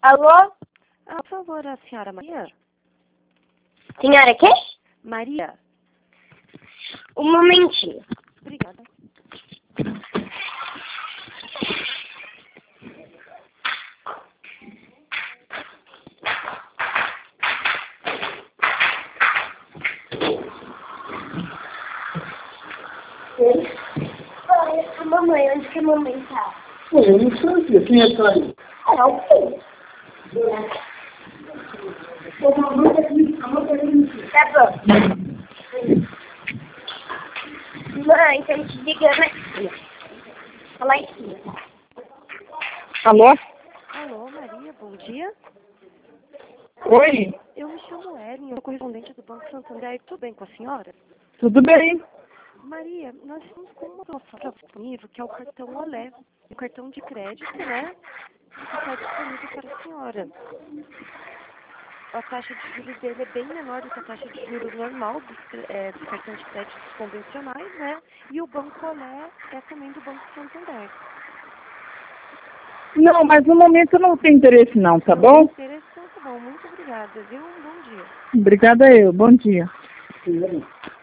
Alô? Ah, por favor, a senhora Maria? Senhora quê? Maria? Um momentinho. Obrigada. Olha, a mamãe, onde que a mamãe tá? Eu não sei, filha. Quem é que tá aí? É o filho. Tá bom. Mãe, estamos te ligando aqui. Fala em cima. Alô? Alô, Maria, bom dia. Oi? Eu me chamo Ellen, eu sou correspondente do Banco Santander. Tudo bem com a senhora? Tudo bem? Maria, nós estamos com uma promoção disponível, que é o cartão Olé, o cartão de crédito, né? Que está disponível para a senhora. A taxa de juros dele é bem menor do que a taxa de juros normal dos cartões de crédito convencionais, né? E o Banco Olé é também do Banco Santander. Não, mas no momento eu não tenho interesse não, tá bom? Interessante, tá bom. Muito obrigada, viu? Um bom dia. Obrigada eu. Bom dia.